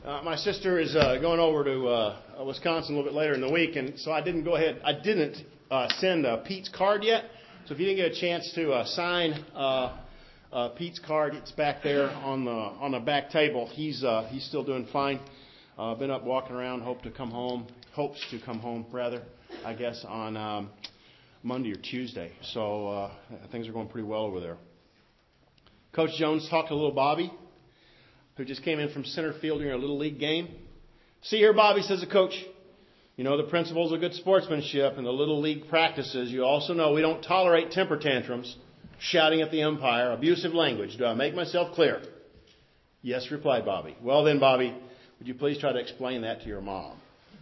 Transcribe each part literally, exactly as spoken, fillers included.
Uh, my sister is uh, going over to uh, Wisconsin a little bit later in the week, and so I didn't go ahead. I didn't uh, send uh, Pete's card yet. So if you didn't get a chance to uh, sign uh, uh, Pete's card, it's back there on the on the back table. He's uh, he's still doing fine. Uh, been up walking around. Hope to come home. Hopes to come home rather, I guess, on um, Monday or Tuesday. So uh, things are going pretty well over there. Coach Jones talked to little Bobby, who just came in from center field during a Little League game. See here, Bobby, says the coach. You know the principles of good sportsmanship and the Little League practices. You also know we don't tolerate temper tantrums, shouting at the umpire, abusive language. Do I make myself clear? Yes, replied Bobby. Well then, Bobby, would you please try to explain that to your mom?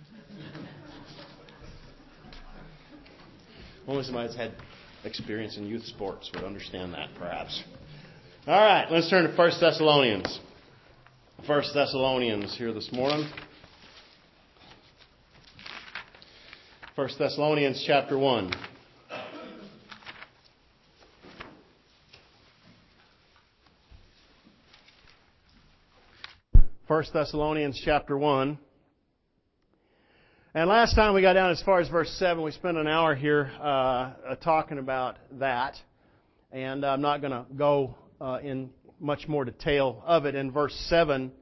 Only somebody that's had experience in youth sports would understand that, perhaps. All right, let's turn to First Thessalonians. First Thessalonians here this morning. First Thessalonians chapter one. First Thessalonians chapter one. And last time we got down as far as verse seven. We spent an hour here uh, uh, talking about that. And I'm not going to go uh, in much more detail of it. In verse seven,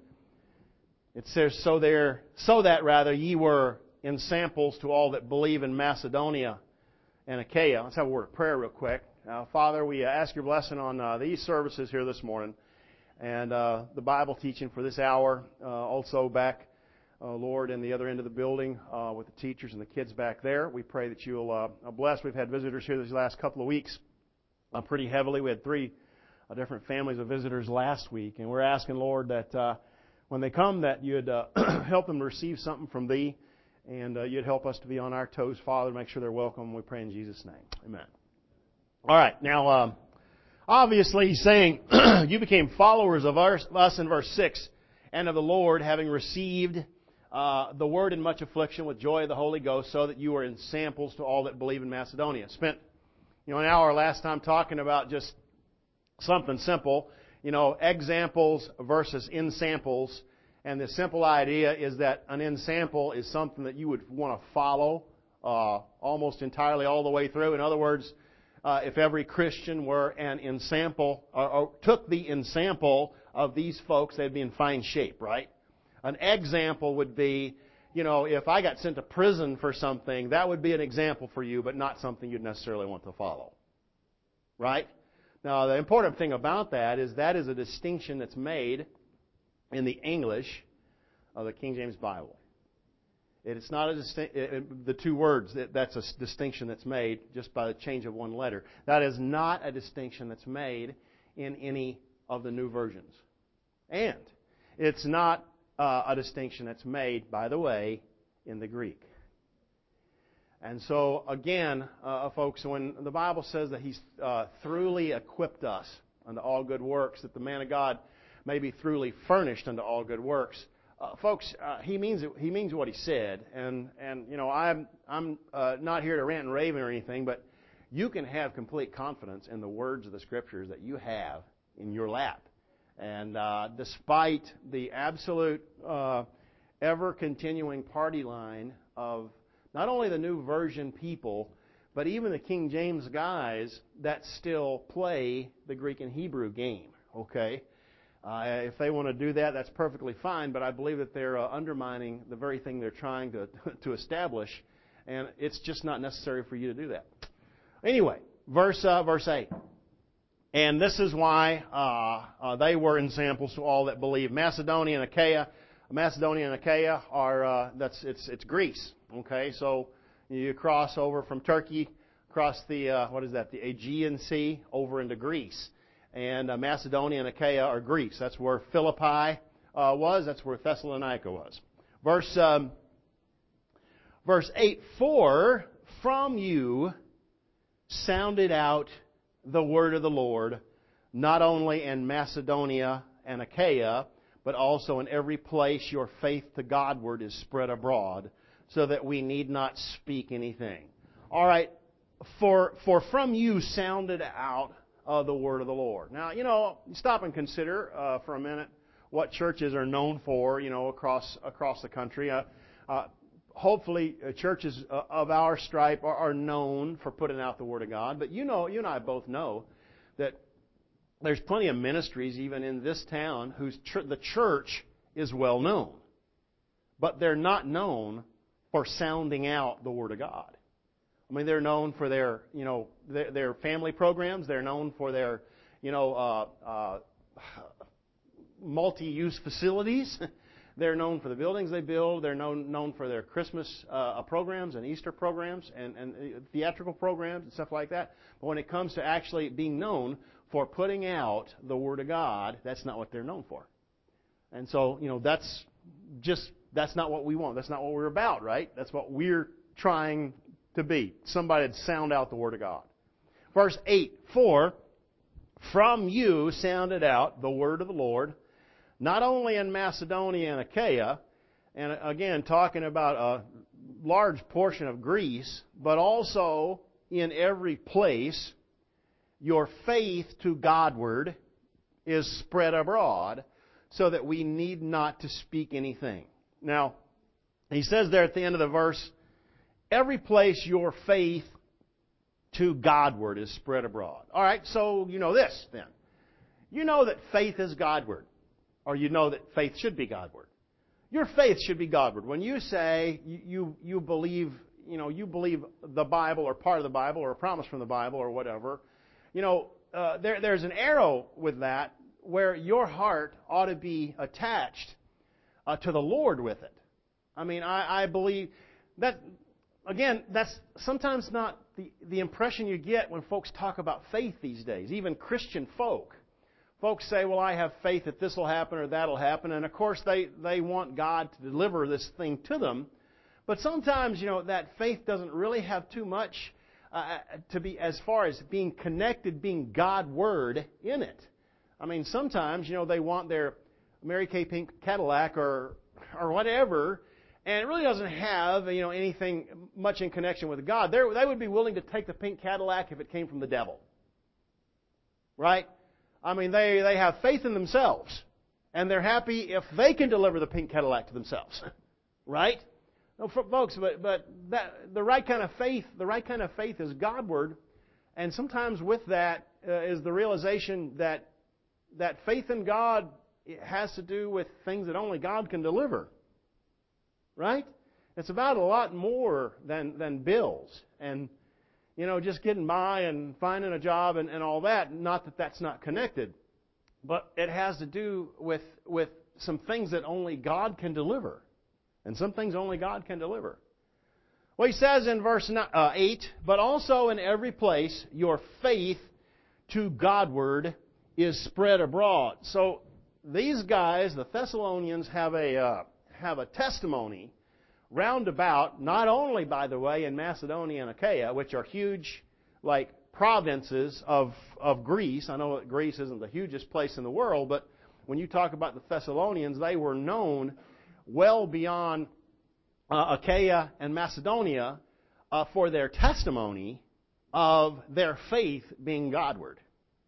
it says, So there, so that rather ye were in samples to all that believe in Macedonia and Achaia. Let's have a word of prayer real quick. Uh, Father, we ask your blessing on uh, these services here this morning and uh, the Bible teaching for this hour. Uh, also back, uh, Lord, in the other end of the building uh, with the teachers and the kids back there. We pray that you'll uh, bless. We've had visitors here these last couple of weeks uh, pretty heavily. We had three uh, different families of visitors last week, and we're asking, Lord, that uh, when they come, that you'd uh, help them receive something from Thee. And uh, you'd help us to be on our toes, Father, to make sure they're welcome. We pray in Jesus' name. Amen. All right. Now, um, obviously, he's saying, you became followers of us in verse six, and of the Lord, having received uh, the word in much affliction with joy of the Holy Ghost, so that you were in samples to all that believe in Macedonia. Spent, you know, an hour last time talking about just something simple, you know, examples versus in samples. And the simple idea is that an ensample is something that you would want to follow uh, almost entirely all the way through. In other words, uh, if every Christian were an ensample, or, or took the ensample of these folks, they'd be in fine shape, right? An example would be, you know, if I got sent to prison for something, that would be an example for you, but not something you'd necessarily want to follow, right? Now, the important thing about that is that is a distinction that's made in the English of the King James Bible. It's not a distinct, it, the two words, that, that's a distinction that's made just by the change of one letter. That is not a distinction that's made in any of the new versions. And it's not uh, a distinction that's made, by the way, in the Greek. And so, again, uh, folks, when the Bible says that He's uh, throughly equipped us unto all good works, that the man of God may be throughly furnished unto all good works. Uh, folks, uh, he means he means what he said, and and you know I'm I'm uh, not here to rant and rave or anything, but you can have complete confidence in the words of the Scriptures that you have in your lap, and uh, despite the absolute uh, ever continuing party line of not only the New Version people, but even the King James guys that still play the Greek and Hebrew game. Okay. Uh, if they want to do that, that's perfectly fine, but I believe that they're uh, undermining the very thing they're trying to to establish, and it's just not necessary for you to do that. Anyway, verse uh, verse eight. And this is why uh, uh, they were in samples to all that believe. Macedonia and Achaia. Macedonia and Achaia are, uh, that's it's it's Greece. Okay, so you cross over from Turkey, across the, uh, what is that, the Aegean Sea, over into Greece. And uh, Macedonia and Achaia are Greece. That's where Philippi uh, was. That's where Thessalonica was. Verse um, verse eight, For from you sounded out the word of the Lord, not only in Macedonia and Achaia, but also in every place your faith to Godward is spread abroad, so that we need not speak anything. All right, for for from you sounded out Uh, the word of the Lord. Now, you know, stop and consider uh, for a minute what churches are known for, you know, across across the country. Uh, uh, hopefully, uh, churches uh, of our stripe are, are known for putting out the Word of God. But you know, you and I both know that there's plenty of ministries, even in this town, whose ch- the church is well known, but they're not known for sounding out the Word of God. I mean, they're known for their, you know, their, their family programs. They're known for their, you know, uh, uh, multi-use facilities. They're known for the buildings they build. They're known known for their Christmas uh, programs and Easter programs and, and theatrical programs and stuff like that. But when it comes to actually being known for putting out the Word of God, that's not what they're known for. And so, you know, that's just, that's not what we want. That's not what we're about, right? That's what we're trying to be. Somebody that sound out the Word of God. Verse eight, for from you sounded out the word of the Lord, not only in Macedonia and Achaia, and again, talking about a large portion of Greece, but also in every place, your faith to Godward is spread abroad, so that we need not to speak anything. Now, he says there at the end of the verse, every place your faith to Godward is spread abroad. All right, so you know this then. You know that faith is Godward, or you know that faith should be Godward. Your faith should be Godward. When you say you, you, you believe, you know, you believe the Bible or part of the Bible or a promise from the Bible or whatever, you know, uh, there, there's an arrow with that where your heart ought to be attached uh, to the Lord with it. I mean, I, I believe that, again, that's sometimes not the, the impression you get when folks talk about faith these days, even Christian folk. Folks say, well, I have faith that this will happen or that will happen. And, of course, they, they want God to deliver this thing to them. But sometimes, you know, that faith doesn't really have too much uh, to be as far as being connected, being God-word in it. I mean, sometimes, you know, they want their Mary Kay pink Cadillac or or whatever, and it really doesn't have, you know, anything much in connection with God. They're, they would be willing to take the pink Cadillac if it came from the devil. Right? I mean, they, they have faith in themselves, and they're happy if they can deliver the pink Cadillac to themselves. Right? No, folks, but, but that, the right kind of faith, the right kind of faith is Godward, and sometimes with that uh, is the realization that that faith in God has to do with things that only God can deliver. Right? It's about a lot more than, than bills and, you know, just getting by and finding a job and, and all that. Not that that's not connected. But it has to do with, with some things that only God can deliver. And some things only God can deliver. Well, he says in verse eight, but also in every place your faith to Godward is spread abroad. So these guys, the Thessalonians, have a uh, have a testimony roundabout, not only, by the way, in Macedonia and Achaia, which are huge, like, provinces of, of Greece. I know that Greece isn't the hugest place in the world, but when you talk about the Thessalonians, they were known well beyond uh, Achaia and Macedonia uh, for their testimony of their faith being Godward.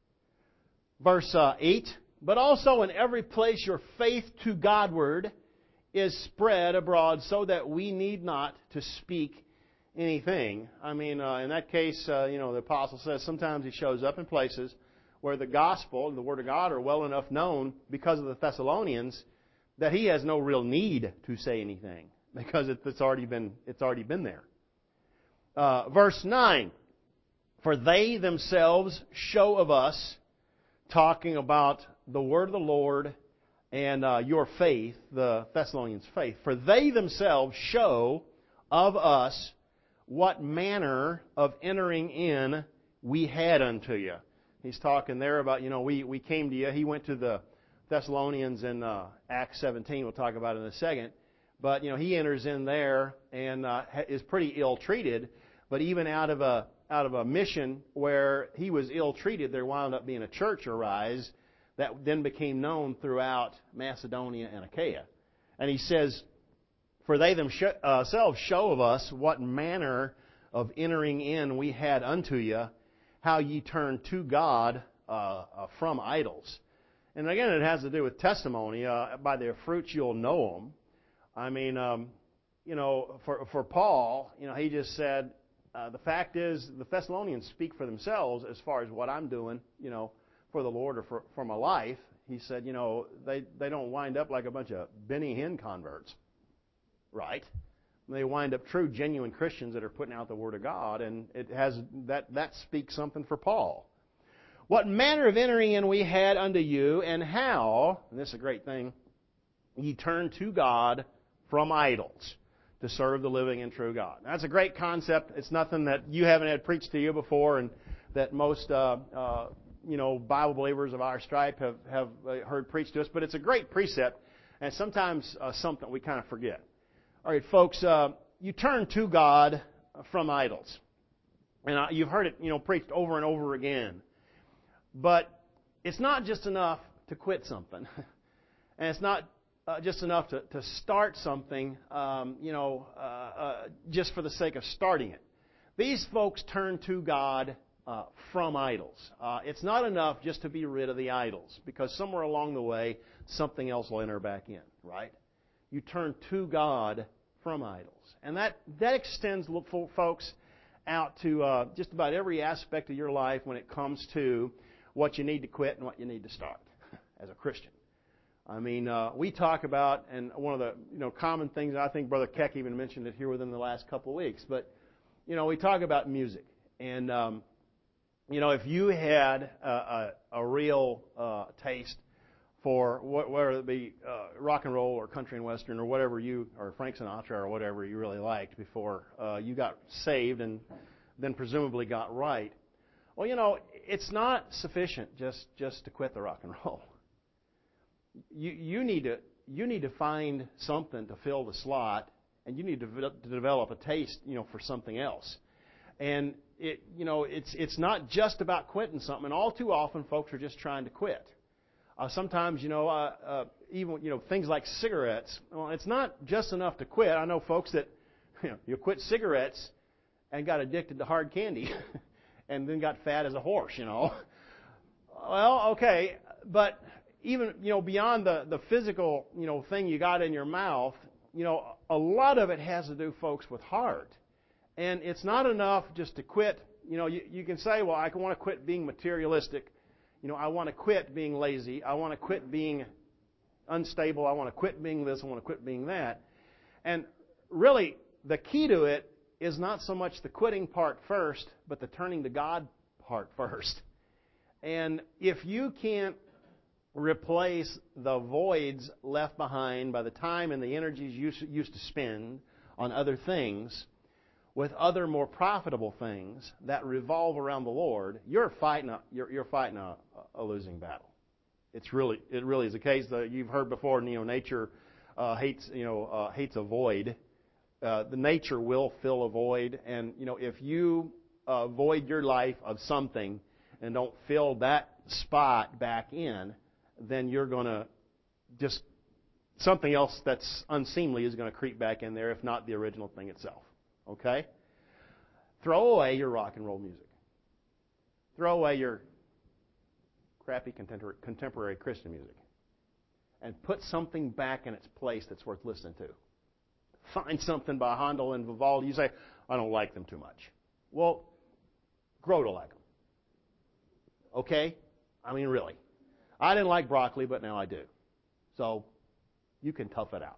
Verse uh, eight, but also in every place your faith to Godward is spread abroad, so that we need not to speak anything. I mean, uh, in that case, uh, you know, the apostle says sometimes he shows up in places where the gospel and the Word of God are well enough known because of the Thessalonians that he has no real need to say anything because it's already been it's already been there. Uh, verse nine, for they themselves show of us, talking about the word of the Lord and uh, your faith, the Thessalonians' faith. For they themselves show of us what manner of entering in we had unto you. He's talking there about, you know, we, we came to you. He went to the Thessalonians in uh, Acts seventeen. We'll talk about it in a second. But, you know, he enters in there and uh, is pretty ill-treated. But even out of a out of a mission where he was ill-treated, there wound up being a church arise that then became known throughout Macedonia and Achaia. And he says, for they themselves show of us what manner of entering in we had unto you, how ye turned to God uh, uh, from idols. And again, it has to do with testimony. Uh, by their fruits you'll know them. I mean, um, you know, for for Paul, you know, he just said, uh, the fact is, the Thessalonians speak for themselves as far as what I'm doing, you know, for the Lord or for, for my life. He said, you know, they, they don't wind up like a bunch of Benny Hinn converts, right? They wind up true, genuine Christians that are putting out the Word of God, and it has that that speaks something for Paul. What manner of entering in we had unto you, and how, and this is a great thing, ye turned to God from idols to serve the living and true God. That's a great concept. It's nothing that you haven't had preached to you before, and that most uh, uh, you know Bible believers of our stripe have have heard preached to us. But it's a great precept, and sometimes uh, something we kind of forget. All right, folks, uh, you turn to God from idols. And uh, you've heard it, you know, preached over and over again. But it's not just enough to quit something. And it's not uh, just enough to, to start something, um, you know, uh, uh, just for the sake of starting it. These folks turn to God uh, from idols. Uh, it's not enough just to be rid of the idols, because somewhere along the way, something else will enter back in, right? You turn to God from idols. And that, that extends, folks, out to uh, just about every aspect of your life when it comes to what you need to quit and what you need to start as a Christian. I mean, uh, we talk about, and one of the you know common things, I think Brother Keck even mentioned it here within the last couple of weeks, but, you know, we talk about music. And, um, you know, if you had a, a, a real uh, taste for whether it be uh, rock and roll or country and western or whatever you, or Frank Sinatra or whatever you really liked before uh, you got saved and then presumably got right. Well, you know, it's not sufficient just, just to quit the rock and roll. You you need to you need to find something to fill the slot, and you need to, to develop a taste, you know, for something else. And it you know it's it's not just about quitting something. And all too often, folks are just trying to quit. Uh, sometimes, you know, uh, uh, even, you know, things like cigarettes, well, it's not just enough to quit. I know folks that, you know, you quit cigarettes and got addicted to hard candy and then got fat as a horse, you know. Well, okay, but even, you know, beyond the, the physical, you know, thing you got in your mouth, you know, a lot of it has to do, folks, with heart. And it's not enough just to quit. You know, you, you can say, well, I want to quit being materialistic. You know, I want to quit being lazy. I want to quit being unstable. I want to quit being this. I want to quit being that. And really, the key to it is not so much the quitting part first, but the turning to God part first. And if you can't replace the voids left behind by the time and the energies you used to spend on other things with other more profitable things that revolve around the Lord, you're fighting a, you're, you're fighting a, a losing battle. It's really it really is the case that you've heard before. You know, nature uh, hates you know uh, hates a void. Uh, the nature will fill a void, and you know if you uh, void your life of something and don't fill that spot back in, then you're going to just something else that's unseemly is going to creep back in there, if not the original thing itself. Okay? Throw away your rock and roll music. Throw away your crappy contemporary, contemporary Christian music. And put something back in its place that's worth listening to. Find something by Handel and Vivaldi. You say, I don't like them too much. Well, grow to like them. Okay? I mean, really. I didn't like broccoli, but now I do. So, you can tough it out.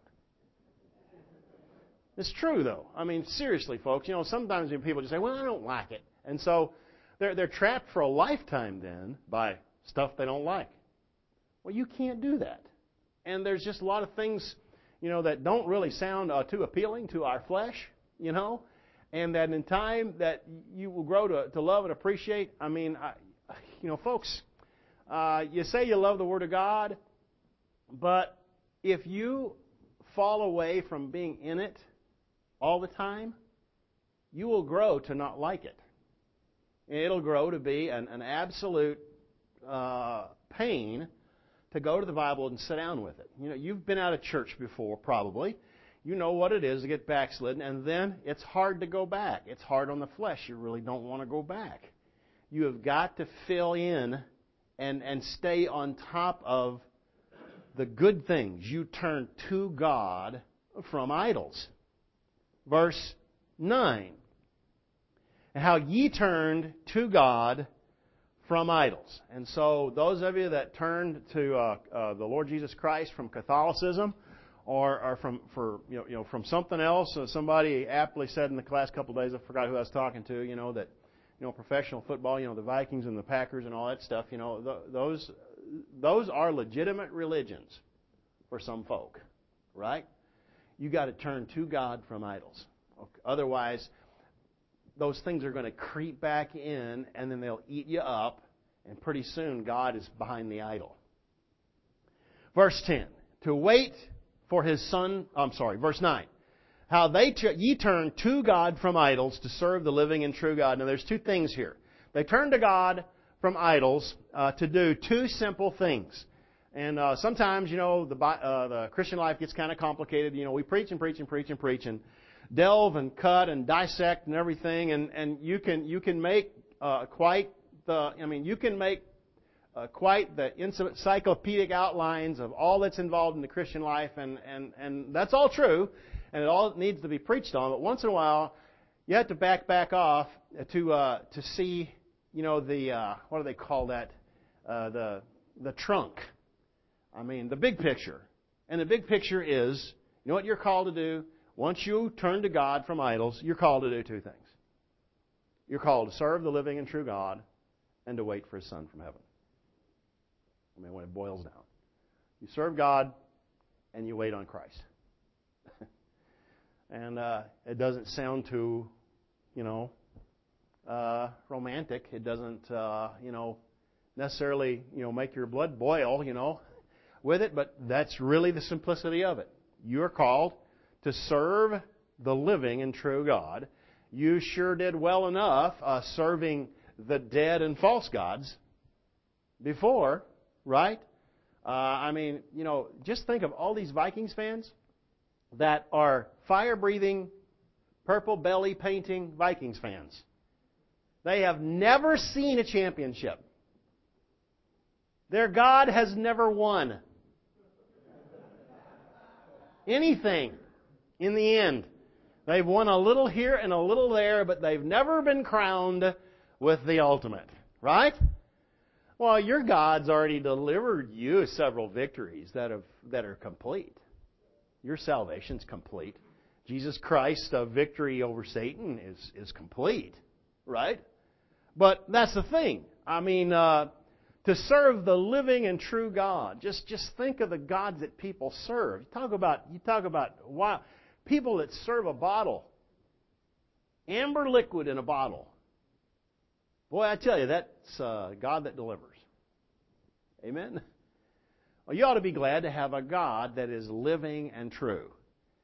It's true, though. I mean, seriously, folks. You know, sometimes people just say, well, I don't like it. And so they're, they're trapped for a lifetime then by stuff they don't like. Well, you can't do that. And there's just a lot of things, you know, that don't really sound uh, too appealing to our flesh, you know, and that in time that you will grow to, to love and appreciate. I mean, I, you know, folks, uh, you say you love the Word of God, but if you fall away from being in it all the time, you will grow to not like it. It'll grow to be an, an absolute uh, pain to go to the Bible and sit down with it. You know, you've been out of church before, probably. You know what it is to get backslidden, and then it's hard to go back. It's hard on the flesh. You really don't want to go back. You have got to fill in and, and stay on top of the good things. You turn to God from idols. Verse nine. How ye turned to God from idols. And so those of you that turned to uh, uh, the Lord Jesus Christ from Catholicism, or, or from for you know, you know from something else, uh, somebody aptly said in the last couple of days, I forgot who I was talking to, you know that you know professional football, you know the Vikings and the Packers and all that stuff, you know th- those those are legitimate religions for some folk, right? You got to turn to God from idols. Okay. Otherwise, those things are going to creep back in, and then they'll eat you up, and pretty soon God is behind the idol. Verse ten, to wait for His Son, I'm sorry, verse nine. How they t- ye turn to God from idols to serve the living and true God. Now there's two things here. They turn to God from idols uh, to do two simple things. And uh, sometimes, you know, the, uh, the Christian life gets kind of complicated. You know, we preach and preach and preach and preach and delve and cut and dissect and everything, and, and you can you can make uh, quite the I mean you can make uh, quite the encyclopedic outlines of all that's involved in the Christian life, and, and, and that's all true, and it all needs to be preached on. But once in a while, you have to back back off to uh, to see you know the uh, what do they call that uh, the the trunk. I mean the big picture, and the big picture is you know what you're called to do. Once you turn to God from idols, you're called to do two things. You're called to serve the living and true God and to wait for His Son from heaven. I mean, when it boils down. You serve God and you wait on Christ. and uh, it doesn't sound too, you know, uh, romantic. It doesn't, uh, you know, necessarily, you know, make your blood boil, you know, with it. But that's really the simplicity of it. You're called to serve the living and true God. You sure did well enough uh, serving the dead and false gods before, right? Uh, I mean, you know, just think of all these Vikings fans that are fire-breathing, purple belly painting Vikings fans. They have never seen a championship. Their God has never won anything. In the end, they've won a little here and a little there, but they've never been crowned with the ultimate. Right? Well, your God's already delivered you several victories that have that are complete. Your salvation's complete. Jesus Christ's uh, victory over Satan is, is complete. Right? But that's the thing. I mean, uh, to serve the living and true God. Just just think of the gods that people serve. You talk about you talk about wow. People that serve a bottle. Amber liquid in a bottle. Boy, I tell you, that's uh, God that delivers. Amen? Well, you ought to be glad to have a God that is living and true.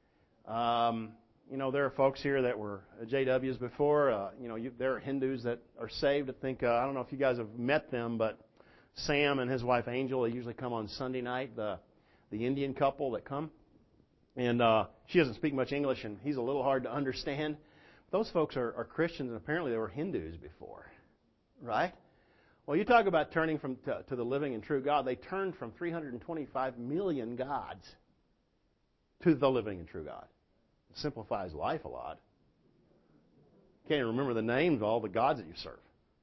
Um, you know, there are folks here that were J Ws before. Uh, you know, you, there are Hindus that are saved. I think, uh, I don't know if you guys have met them, but Sam and his wife Angel, they usually come on Sunday night, the, the Indian couple that come. And uh, she doesn't speak much English, and he's a little hard to understand. Those folks are, are Christians, and apparently they were Hindus before, right? Well, you talk about turning from to, to the living and true God. They turned from three hundred twenty-five million gods to the living and true God. It simplifies life a lot. Can't even remember the names of all the gods that you serve.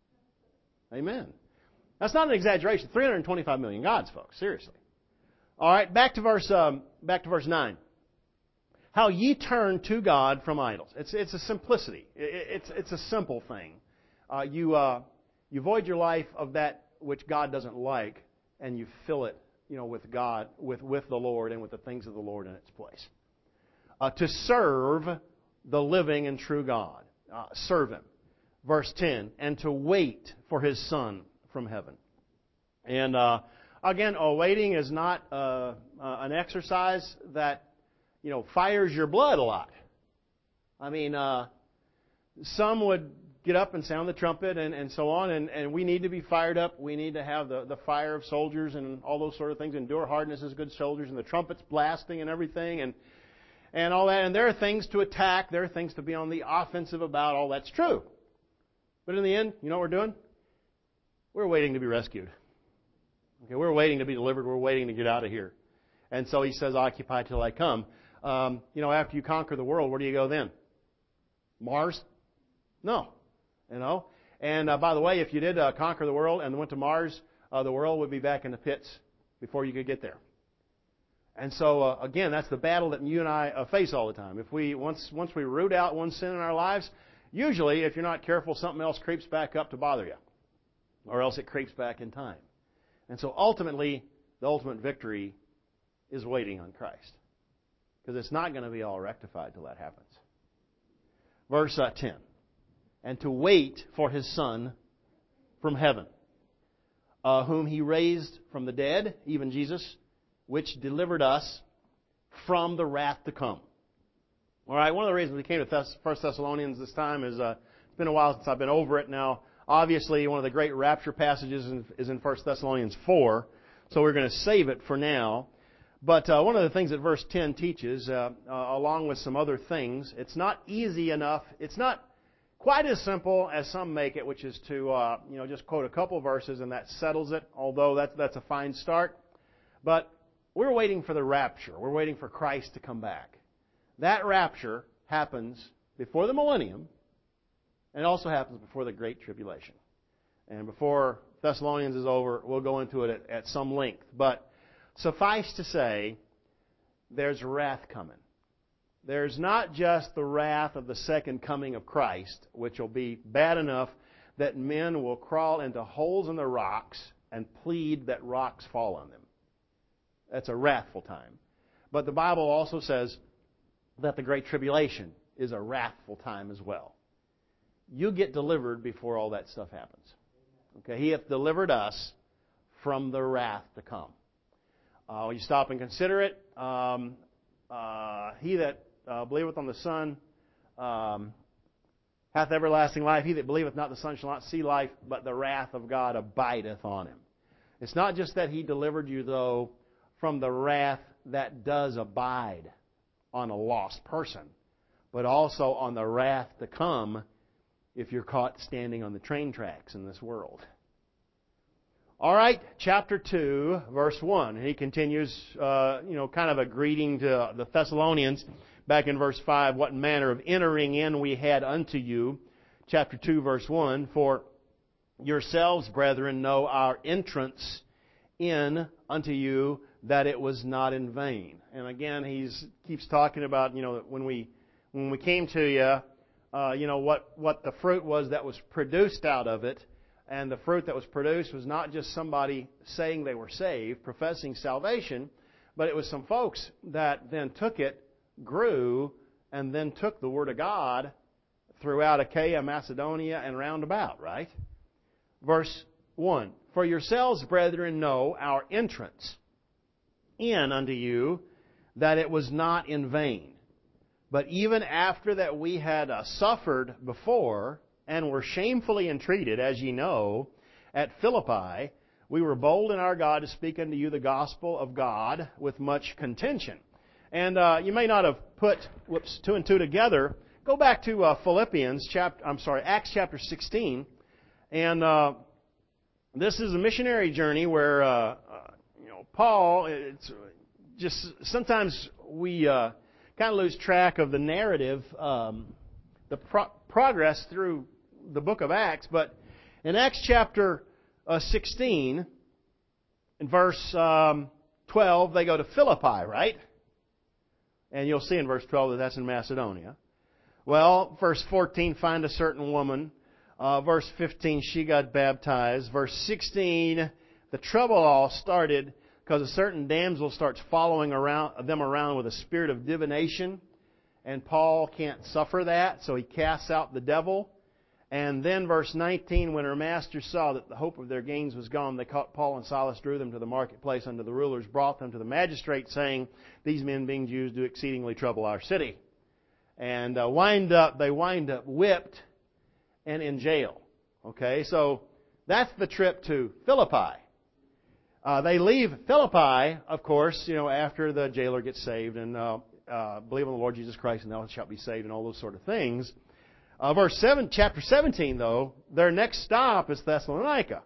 Amen. That's not an exaggeration. three hundred twenty-five million gods, folks. Seriously. All right, back to verse um, back to verse nine. How ye turn to God from idols. It's it's a simplicity. It's it's a simple thing. Uh, you uh, you void your life of that which God doesn't like, and you fill it, you know, with God, with with the Lord, and with the things of the Lord in its place. Uh, to serve the living and true God, uh, serve Him. Verse ten, and to wait for His Son from heaven. And uh, again, oh, waiting is not uh, uh, an exercise that, you know, fires your blood a lot. I mean, uh, some would get up and sound the trumpet and, and so on, and, and we need to be fired up. We need to have the, the fire of soldiers and all those sort of things. Endure hardness as good soldiers, and the trumpets blasting and everything, and and all that. And there are things to attack. There are things to be on the offensive about. All that's true. But in the end, you know what we're doing? We're waiting to be rescued. Okay, we're waiting to be delivered. We're waiting to get out of here. And so he says, occupy till I come. Um, you know, after you conquer the world, where do you go then? Mars? No. You know? And uh, by the way, if you did uh, conquer the world and went to Mars, uh, the world would be back in the pits before you could get there. And so, uh, again, that's the battle that you and I uh, face all the time. If we once once we root out one sin in our lives, usually, if you're not careful, something else creeps back up to bother you. Or else it creeps back in time. And so, ultimately, the ultimate victory is waiting on Christ. Because it's not going to be all rectified till that happens. Verse uh, ten. And to wait for His Son from heaven, uh, whom He raised from the dead, even Jesus, which delivered us from the wrath to come. All right, one of the reasons we came to Thess- First Thessalonians this time is uh, it's been a while since I've been over it. Now, obviously, one of the great rapture passages in, is in First Thessalonians four, so we're going to save it for now. But uh, one of the things that verse ten teaches, uh, uh, along with some other things, it's not easy enough. It's not quite as simple as some make it, which is to uh, you know just quote a couple verses and that settles it. Although that's that's a fine start, but we're waiting for the rapture. We're waiting for Christ to come back. That rapture happens before the millennium, and it also happens before the Great Tribulation. And before Thessalonians is over, we'll go into it at, at some length. But suffice to say, there's wrath coming. There's not just the wrath of the second coming of Christ, which will be bad enough that men will crawl into holes in the rocks and plead that rocks fall on them. That's a wrathful time. But the Bible also says that the Great Tribulation is a wrathful time as well. You get delivered before all that stuff happens. Okay, He hath delivered us from the wrath to come. Uh, when you stop and consider it, um, uh, he that uh, believeth on the Son um, hath everlasting life. He that believeth not the Son shall not see life, but the wrath of God abideth on him. It's not just that He delivered you, though, from the wrath that does abide on a lost person, but also on the wrath to come if you're caught standing on the train tracks in this world. All right, chapter two, verse one. He continues, uh, you know, kind of a greeting to the Thessalonians. Back in verse five, what manner of entering in we had unto you. Chapter two, verse one, for yourselves, brethren, know our entrance in unto you, that it was not in vain. And again, he keeps talking about, you know, when we when we came to you, uh, you know, what, what the fruit was that was produced out of it. And the fruit that was produced was not just somebody saying they were saved, professing salvation, but it was some folks that then took it, grew, and then took the Word of God throughout Achaia, Macedonia, and round about, right? Verse one, for yourselves, brethren, know our entrance in unto you, that it was not in vain. But even after that we had uh, suffered before, and were shamefully entreated, as ye know, at Philippi, we were bold in our God to speak unto you the gospel of God with much contention. And uh, you may not have put whoops, two and two together. Go back to uh, Philippians chapter. I'm sorry, Acts chapter sixteen, and uh, this is a missionary journey where uh, uh, you know Paul. It's just sometimes we uh, kind of lose track of the narrative, um, the pro- progress through the book of Acts. But in Acts chapter uh, sixteen, in verse um, twelve, they go to Philippi, right? And you'll see in verse twelve that that's in Macedonia. Well, verse fourteen, find a certain woman. Uh, verse fifteen, she got baptized. Verse sixteen, the trouble all started because a certain damsel starts following around them around with a spirit of divination. And Paul can't suffer that, so he casts out the devil. And then verse nineteen, when her master saw that the hope of their gains was gone, they caught Paul and Silas, drew them to the marketplace unto the rulers, brought them to the magistrate, saying, these men being Jews do exceedingly trouble our city. And uh, wind up, they wind up whipped and in jail. Okay, so that's the trip to Philippi. Uh, they leave Philippi, of course, you know, after the jailer gets saved and uh, uh, believe on the Lord Jesus Christ and thou shalt be saved and all those sort of things. Uh, verse seven, chapter seventeen, though, their next stop is Thessalonica.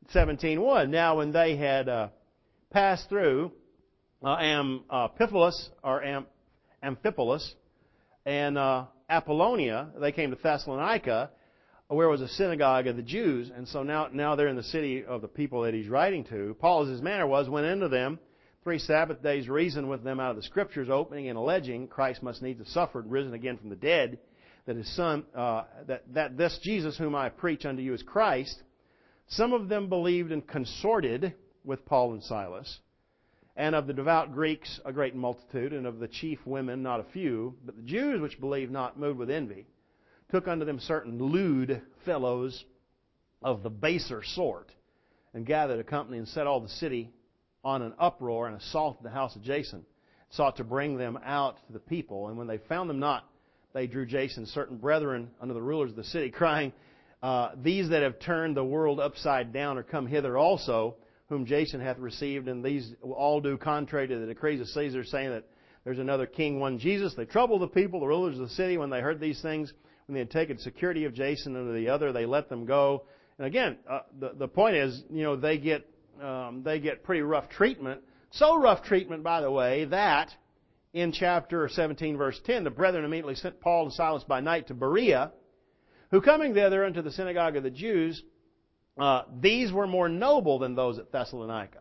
seventeen one. Now when they had uh, passed through uh, Amphipolis, or Am, Amphipolis, and uh, Apollonia, they came to Thessalonica, where was a synagogue of the Jews. And so now, now they're in the city of the people that he's writing to. Paul, as his manner was, went into them, three Sabbath days reasoned with them out of the Scriptures, opening and alleging Christ must needs have suffered and risen again from the dead, that his Son, uh, that, that this Jesus whom I preach unto you is Christ. Some of them believed and consorted with Paul and Silas, and of the devout Greeks a great multitude, and of the chief women not a few. But the Jews which believed not, moved with envy, took unto them certain lewd fellows of the baser sort, and gathered a company, and set all the city on an uproar, and assaulted the house of Jason, sought to bring them out to the people. And when they found them not, they drew Jason certain brethren unto the rulers of the city, crying, Uh, these that have turned the world upside down are come hither also, whom Jason hath received, and these all do contrary to the decrees of Caesar, saying that there's another king, one Jesus. They troubled the people, the rulers of the city, when they heard these things. When they had taken security of Jason and of the other, they let them go. And again, uh, the the point is, you know, they get um, they get pretty rough treatment. So rough treatment, by the way, that in chapter seventeen, verse ten, the brethren immediately sent Paul and Silas by night to Berea, who coming thither unto the synagogue of the Jews, uh, these were more noble than those at Thessalonica.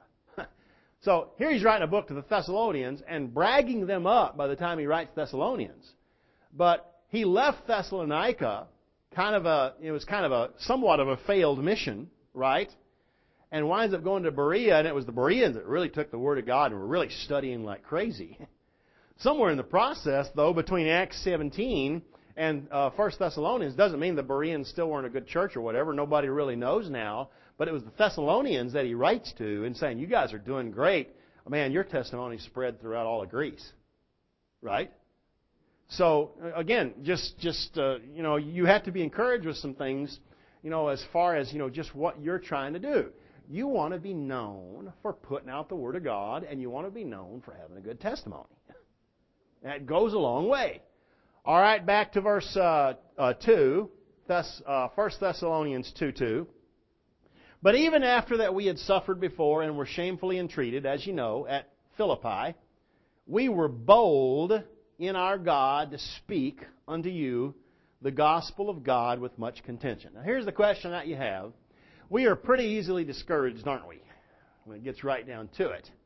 So here he's writing a book to the Thessalonians and bragging them up by the time he writes Thessalonians. But he left Thessalonica, kind of a, it was kind of a, somewhat of a failed mission, right? And winds up going to Berea, and it was the Bereans that really took the Word of God and were really studying like crazy. Somewhere in the process, though, between Acts seventeen and uh, First Thessalonians, doesn't mean the Bereans still weren't a good church or whatever. Nobody really knows now. But it was the Thessalonians that he writes to and saying, you guys are doing great. Man, your testimony spread throughout all of Greece. Right? So, again, just, just uh, you know, you have to be encouraged with some things, you know, as far as, you know, just what you're trying to do. You want to be known for putting out the Word of God, and you want to be known for having a good testimony. That goes a long way. All right, back to verse uh, uh, two, Thess, uh, First Thessalonians two two. But even after that we had suffered before and were shamefully entreated, as you know, at Philippi, we were bold in our God to speak unto you the gospel of God with much contention. Now here's the question that you have. We are pretty easily discouraged, aren't we, when it gets right down to it.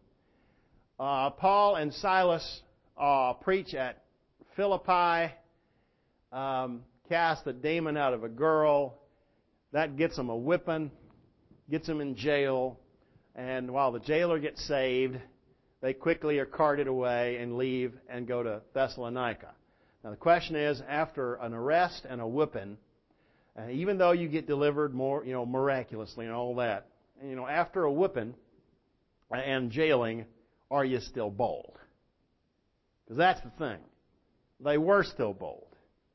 Uh, Paul and Silas uh, preach at Philippi, um, cast a demon out of a girl. That gets them a whipping, gets them in jail. And while the jailer gets saved, they quickly are carted away and leave and go to Thessalonica. Now the question is, after an arrest and a whipping, and even though you get delivered more, you know, miraculously and all that, you know, after a whipping and jailing, are you still bold? Because that's the thing. They were still bold.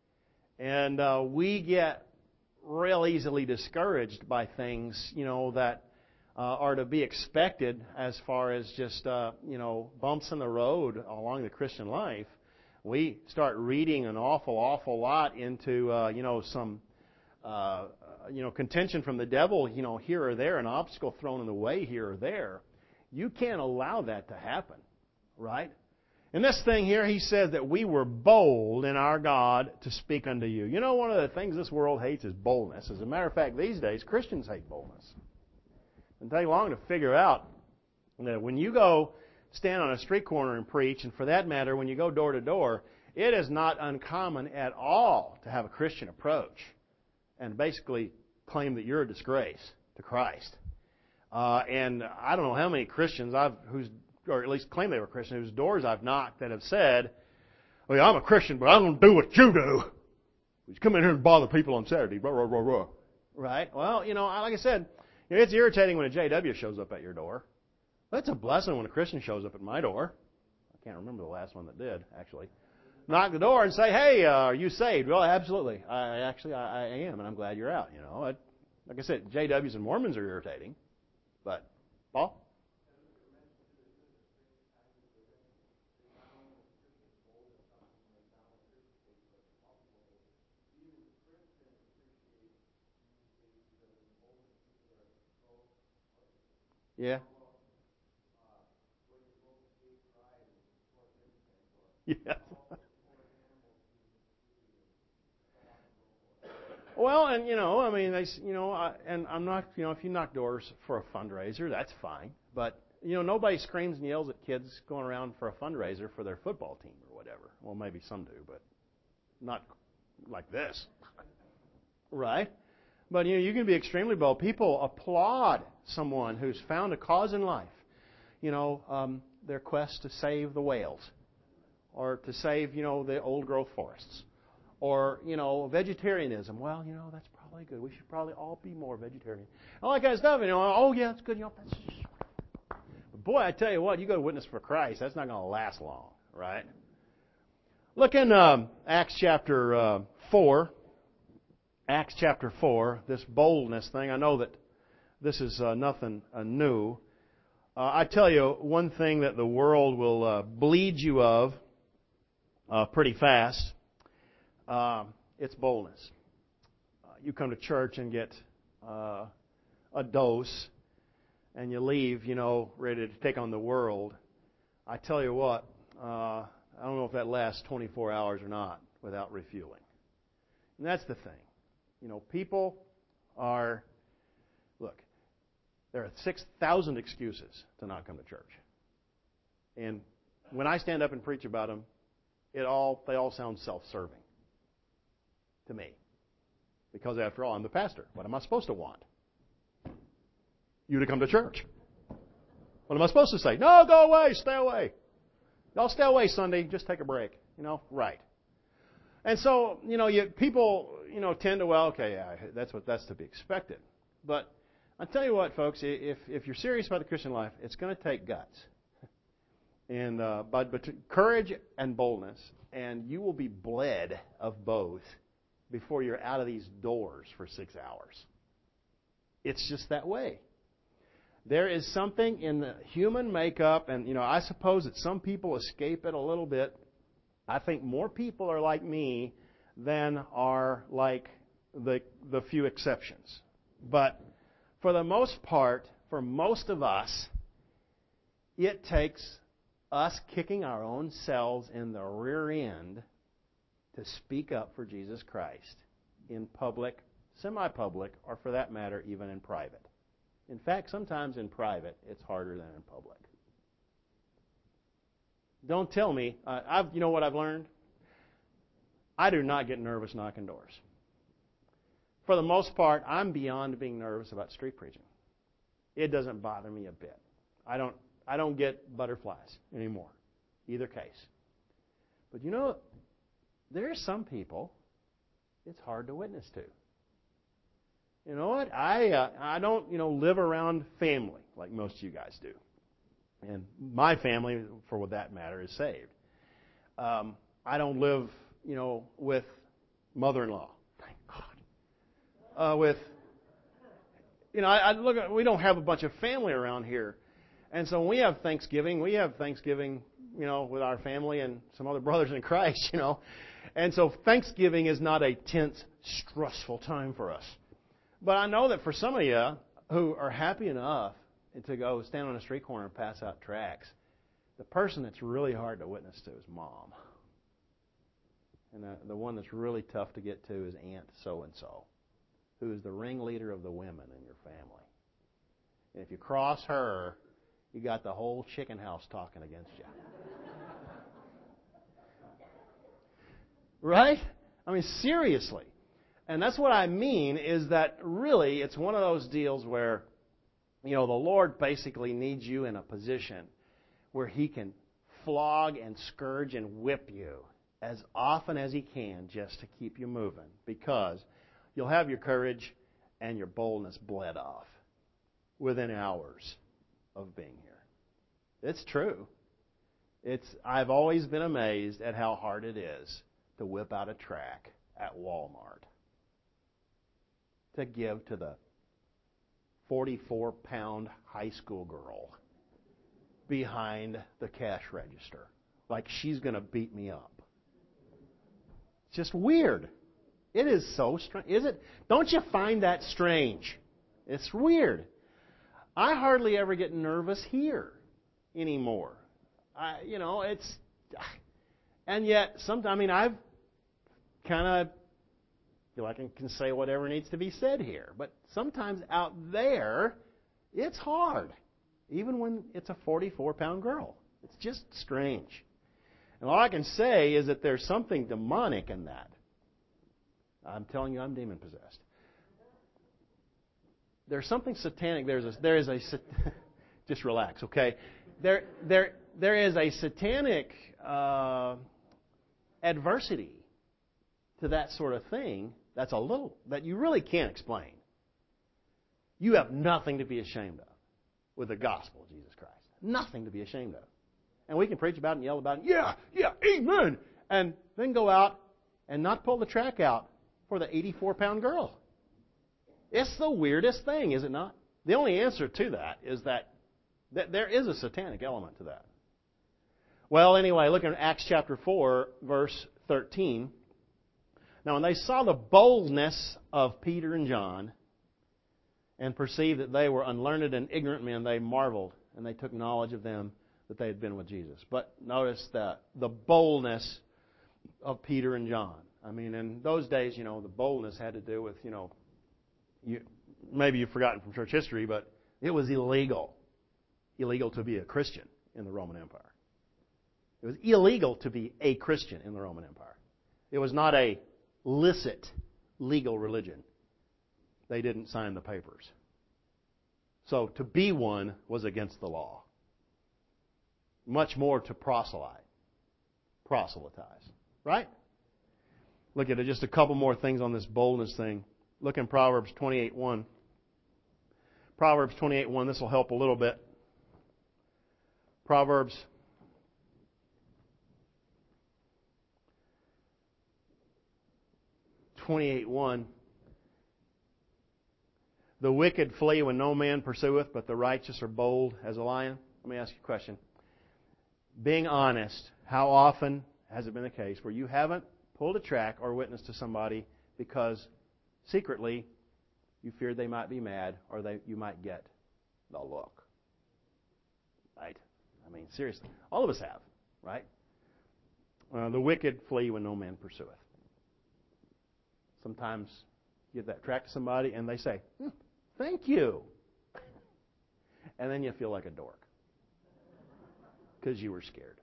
And uh, we get real easily discouraged by things, you know, that uh, are to be expected as far as just, uh, you know, bumps in the road along the Christian life. We start reading an awful, awful lot into, uh, you know, some, uh, you know, contention from the devil, you know, here or there, an obstacle thrown in the way here or there. You can't allow that to happen, right? In this thing here, he says that we were bold in our God to speak unto you. You know, one of the things this world hates is boldness. As a matter of fact, these days, Christians hate boldness. It doesn't take long to figure out that when you go stand on a street corner and preach, and for that matter, when you go door to door, it is not uncommon at all to have a Christian approach and basically claim that you're a disgrace to Christ. Uh, and I don't know how many Christians I've who's or at least claim they were Christian, whose doors I've knocked that have said, well, I'm a Christian, but I don't do what you do. You come in here and bother people on Saturday. Rah, rah, rah, rah. Right? Well, you know, like I said, you know, it's irritating when a J W shows up at your door. But it's a blessing when a Christian shows up at my door. I can't remember the last one that did, actually. Knock the door and say, hey, uh, are you saved? Well, absolutely. I Actually, I, I am, and I'm glad you're out. You know, I, Like I said, J Ws and Mormons are irritating. But, Paul? Yeah. Yeah. Well, and you know, I mean, they, s- you know, I, and I'm not, you know, if you knock doors for a fundraiser, that's fine. But you know, nobody screams and yells at kids going around for a fundraiser for their football team or whatever. Well, maybe some do, but not like this, right? But you know, you can be extremely bold. People applaud someone who's found a cause in life. You know, um, their quest to save the whales, or to save, you know, the old growth forests. Or, you know, vegetarianism. Well, you know, that's probably good. We should probably all be more vegetarian. All that kind of stuff. You know, oh, yeah, it's good. You know, that's just... But boy, I tell you what, you go to witness for Christ, that's not going to last long, right? Look in um, Acts chapter uh, four. Acts chapter four, this boldness thing. I know that this is uh, nothing uh, new. Uh, I tell you, one thing that the world will uh, bleed you of uh, pretty fast. Uh, it's boldness. Uh, you come to church and get uh, a dose, and you leave, you know, ready to take on the world. I tell you what, uh, I don't know if that lasts twenty-four hours or not without refueling. And that's the thing. You know, people are, look, there are six thousand excuses to not come to church. And when I stand up and preach about them, it all they all sound self-serving to me. Because after all, I'm the pastor. What am I supposed to want? You to come to church. What am I supposed to say? No, go away, stay away. No, stay away Sunday, just take a break. You know, right. And so, you know, you, people, you know, tend to, well, okay, yeah, that's what that's to be expected. But I'll tell you what, folks, if if you're serious about the Christian life, it's going to take guts. And uh, but, but courage and boldness, and you will be bled of both before you're out of these doors for six hours. It's just that way. There is something in the human makeup, and you know, I suppose that some people escape it a little bit. I think more people are like me than are like the the few exceptions. But for the most part, for most of us, it takes us kicking our own selves in the rear end to speak up for Jesus Christ in public, semi-public, or for that matter, even in private. In fact, sometimes in private, it's harder than in public. Don't tell me. Uh, I've, you know what I've learned? I do not get nervous knocking doors. For the most part, I'm beyond being nervous about street preaching. It doesn't bother me a bit. I don't. I don't get butterflies anymore, either case. But you know, there are some people it's hard to witness to. You know what? I uh, I don't you know live around family like most of you guys do, and my family, for what that matter, is saved. Um, I don't live you know with mother-in-law. Thank God. Uh, with you know, I, I look at we don't have a bunch of family around here, and so when we have Thanksgiving, we have Thanksgiving you know with our family and some other brothers in Christ, you know, and so Thanksgiving is not a tense, stressful time for us. But I know that for some of you who are happy enough to go stand on a street corner and pass out tracts, the person that's really hard to witness to is mom. And the, the one that's really tough to get to is Aunt so-and-so, who is the ringleader of the women in your family. And if you cross her, you got the whole chicken house talking against you. Right? I mean, seriously. And that's what I mean is that really it's one of those deals where, you know, the Lord basically needs you in a position where He can flog and scourge and whip you as often as He can just to keep you moving, because you'll have your courage and your boldness bled off within hours of being here. It's true. It's I've always been amazed at how hard it is to whip out a tract at Walmart to give to the forty-four pound high school girl behind the cash register. Like she's going to beat me up. It's just weird. It is so strange. Is it? Don't you find that strange? It's weird. I hardly ever get nervous here anymore. I, you know, it's, and yet sometimes, I mean, I've kind of feel like I can say whatever needs to be said here. But sometimes out there, it's hard, even when it's a forty-four pound girl. It's just strange. And all I can say is that there's something demonic in that. I'm telling you, I'm demon possessed. There's something satanic. There's a, there is a just relax, okay? There there there is a satanic uh, adversity to that sort of thing. That's a little that you really can't explain. You have nothing to be ashamed of with the gospel of Jesus Christ. Nothing to be ashamed of. And we can preach about it and yell about it. Yeah, yeah, amen. And then go out and not pull the track out for the eighty-four pound girl. It's the weirdest thing, is it not? The only answer to that is that, that there is a satanic element to that. Well, anyway, look at Acts chapter four, verse thirteen. Now, when they saw the boldness of Peter and John and perceived that they were unlearned and ignorant men, they marveled, and they took knowledge of them that they had been with Jesus. But notice that the boldness of Peter and John. I mean, in those days, you know, the boldness had to do with, you know, you, maybe you've forgotten from church history, but it was illegal. Illegal to be a Christian in the Roman Empire. It was illegal to be a Christian in the Roman Empire. It was not a licit, legal religion. They didn't sign the papers. So to be one was against the law. Much more to proselyte. Proselytize. Right? Look at it, just a couple more things on this boldness thing. Look in Proverbs twenty-eight one. Proverbs twenty-eight one, this will help a little bit. Proverbs twenty-eight one. The wicked flee when no man pursueth, but the righteous are bold as a lion. Let me ask you a question. Being honest, how often has it been the case where you haven't pulled a track or witnessed to somebody because secretly you feared they might be mad or they you might get the look? Right? I mean, seriously. All of us have, right? Uh, the wicked flee when no man pursueth. Sometimes you give that track to somebody and they say, hmm, thank you. And then you feel like a dork because you were scared.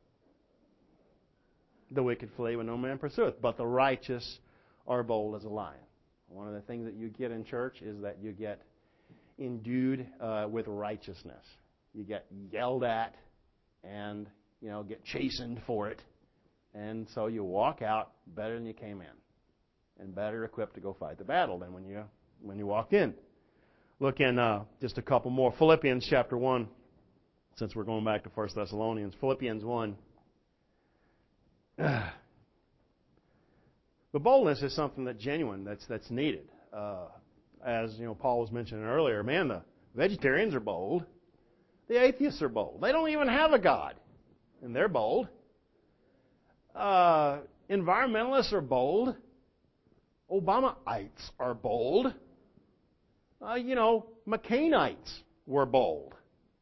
The wicked flee when no man pursueth, but the righteous are bold as a lion. One of the things that you get in church is that you get endued uh, with righteousness. You get yelled at and, you know, get chastened for it. And so you walk out better than you came in and better equipped to go fight the battle than when you when you walked in. Look in uh, just a couple more. Philippians chapter one, since we're going back to First Thessalonians. Philippians one. But boldness is something that's genuine, that's that's needed. Uh, as you know, Paul was mentioning earlier, man, the vegetarians are bold. The atheists are bold. They don't even have a God, and they're bold. Uh, environmentalists are bold. Obamaites are bold. Uh, you know, McCainites were bold.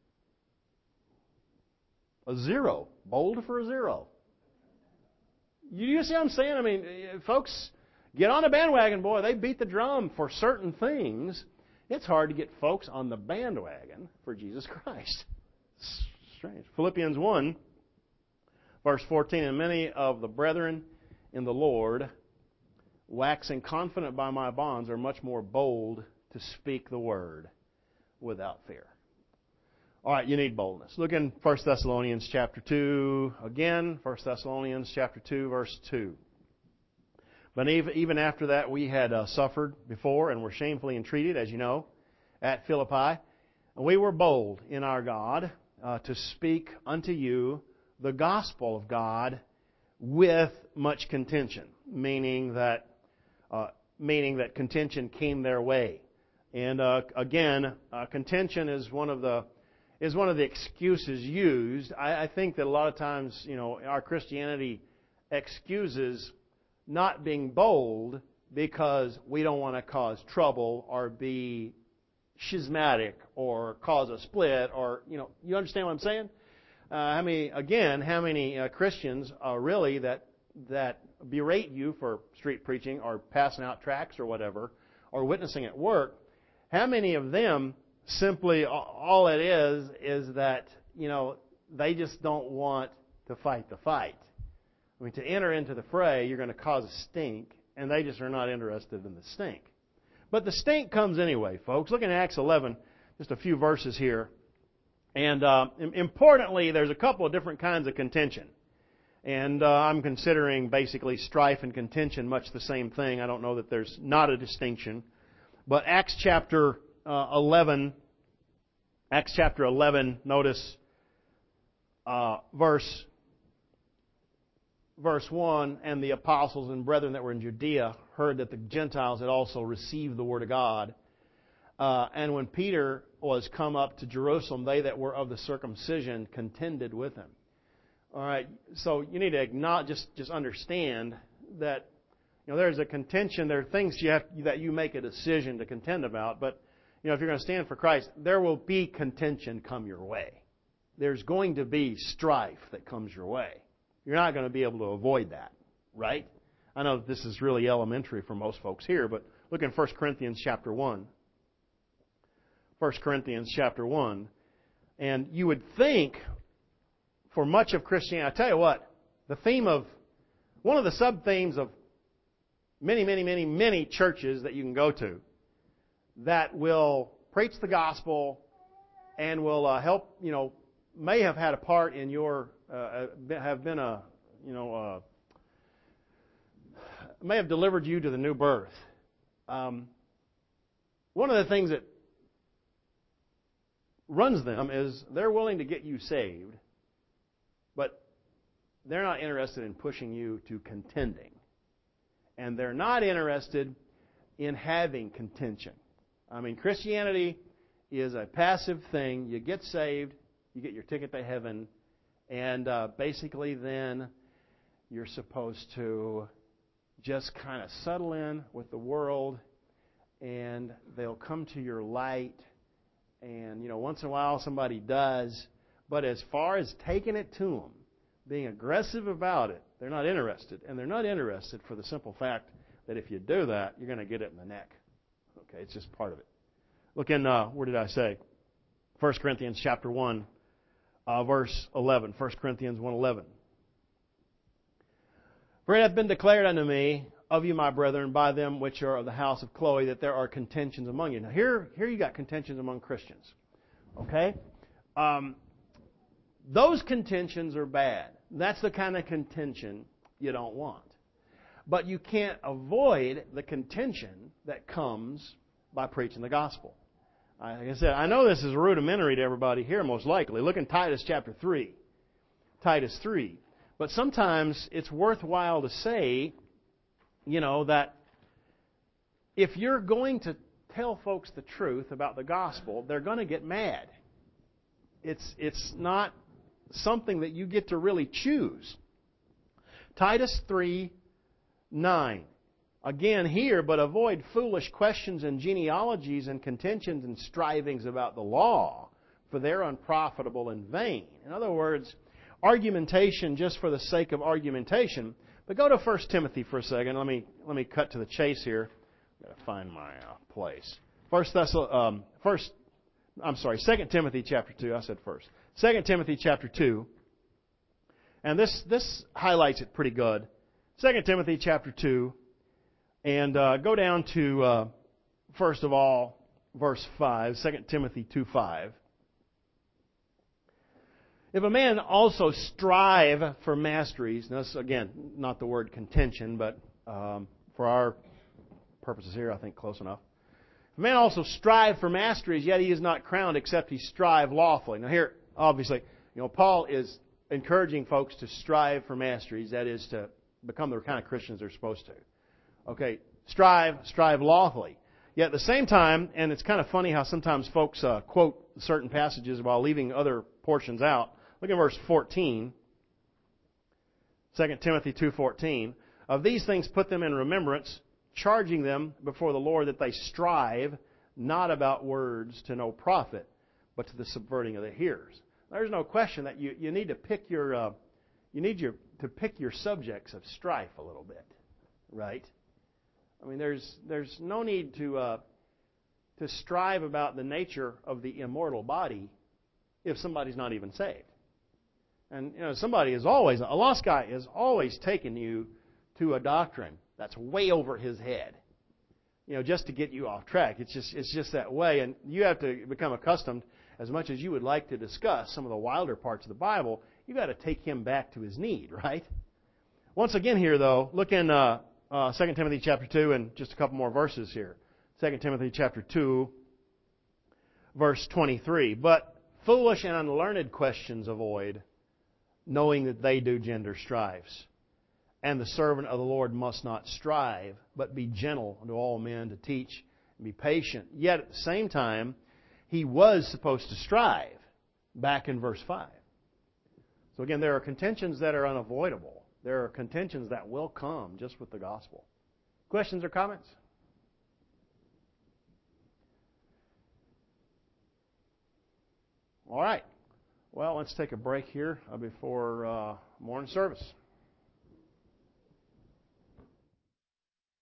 A zero. Bold for a zero. You see what I'm saying? I mean, folks, get on the bandwagon, boy. They beat the drum for certain things. It's hard to get folks on the bandwagon for Jesus Christ. It's strange. Philippians one, verse fourteen, and many of the brethren in the Lord, waxing confident by my bonds, are much more bold to speak the word without fear. All right, you need boldness. Look in First Thessalonians chapter two again. First Thessalonians chapter two, verse two. But even after that, we had uh, suffered before and were shamefully entreated, as you know, at Philippi. And we were bold in our God uh, to speak unto you the gospel of God with much contention, meaning that uh, meaning that contention came their way. And uh, again, uh, contention is one of the is one of the excuses used. I, I think that a lot of times, you know, our Christianity excuses not being bold because we don't want to cause trouble or be schismatic or cause a split, or, you know, you understand what I'm saying? Uh, how many, again, how many uh, Christians are really that that berate you for street preaching or passing out tracts or whatever, or witnessing at work? How many of them simply, all it is, is that, you know, they just don't want to fight the fight? I mean, to enter into the fray, you're going to cause a stink, and they just are not interested in the stink. But the stink comes anyway, folks. Look in Acts eleven, just a few verses here. And uh, importantly, there's a couple of different kinds of contention. And uh, I'm considering basically strife and contention much the same thing. I don't know that there's not a distinction. But Acts chapter uh, eleven, Acts chapter eleven, notice uh, verse verse one, and the apostles and brethren that were in Judea heard that the Gentiles had also received the word of God. Uh, and when Peter was come up to Jerusalem, they that were of the circumcision contended with him. All right, so you need to acknowledge, just just understand that, you know, there's a contention. There are things you have that you make a decision to contend about. But, you know, if you're going to stand for Christ, there will be contention come your way. There's going to be strife that comes your way. You're not going to be able to avoid that, right? I know this is really elementary for most folks here, but look in First Corinthians chapter one. First Corinthians chapter one. And you would think, for much of Christianity, I tell you what, the theme of, one of the sub-themes of many, many, many, many churches that you can go to that will preach the gospel and will uh, help, you know, may have had a part in your, uh, have been a, you know, uh, may have delivered you to the new birth. Um, one of the things that runs them is they're willing to get you saved, but they're not interested in pushing you to contending. And they're not interested in having contention. I mean, Christianity is a passive thing. You get saved, you get your ticket to heaven, and uh, basically then you're supposed to just kind of settle in with the world, and they'll come to your light. And, you know, once in a while somebody does. But as far as taking it to them, being aggressive about it, they're not interested. And they're not interested for the simple fact that if you do that, you're going to get it in the neck. Okay, it's just part of it. Look in, uh, where did I say? First Corinthians chapter one, uh, verse eleven. First Corinthians one eleven. For it hath been declared unto me of you, my brethren, by them which are of the house of Chloe, that there are contentions among you. Now here, here you got contentions among Christians. Okay? Um, those contentions are bad. That's the kind of contention you don't want. But you can't avoid the contention that comes by preaching the gospel. Like I said, I know this is rudimentary to everybody here, most likely. Look in Titus chapter three. Titus three. But sometimes it's worthwhile to say, you know, that if you're going to tell folks the truth about the gospel, they're going to get mad. It's it's not something that you get to really choose. Titus three nine. Again here, but avoid foolish questions and genealogies and contentions and strivings about the law, for they're unprofitable and vain. In other words, argumentation just for the sake of argumentation. But go to First Timothy for a second. Let me let me cut to the chase here. I've got to find my uh, place. First Thessal, um, first, I'm sorry, Second Timothy chapter two. I said first. Second Timothy chapter two, and this this highlights it pretty good. Second Timothy chapter two, and uh, go down to uh, first of all verse five. Second Timothy two five. If a man also strive for masteries, now this, again, not the word contention, but um, for our purposes here, I think close enough. If a man also strive for masteries, yet he is not crowned except he strive lawfully. Now here, obviously, you know, Paul is encouraging folks to strive for masteries, that is to become the kind of Christians they're supposed to. Okay, strive, strive lawfully. Yet at the same time, and it's kind of funny how sometimes folks uh, quote certain passages while leaving other portions out. Look at verse fourteen. Second Timothy two fourteen. Of these things put them in remembrance, charging them before the Lord that they strive not about words to no profit, but to the subverting of the hearers. There's no question that you, you need to pick your uh, you need your to pick your subjects of strife a little bit, right? I mean, there's there's no need to uh, to strive about the nature of the immortal body if somebody's not even saved. And you know, somebody is always a lost guy is always taking you to a doctrine that's way over his head, you know, just to get you off track. It's just it's just that way, and you have to become accustomed. As much as you would like to discuss some of the wilder parts of the Bible, you've got to take him back to his need, right? Once again here, though, look in uh, uh, Second Timothy chapter two and just a couple more verses here. Second Timothy chapter two, verse twenty-three. But foolish and unlearned questions avoid, knowing that they do gender strifes. And the servant of the Lord must not strive, but be gentle unto all men, to teach and be patient. Yet at the same time, he was supposed to strive, back in verse five. So again, there are contentions that are unavoidable. There are contentions that will come just with the gospel. Questions or comments? All right. Well, let's take a break here before uh, morning service.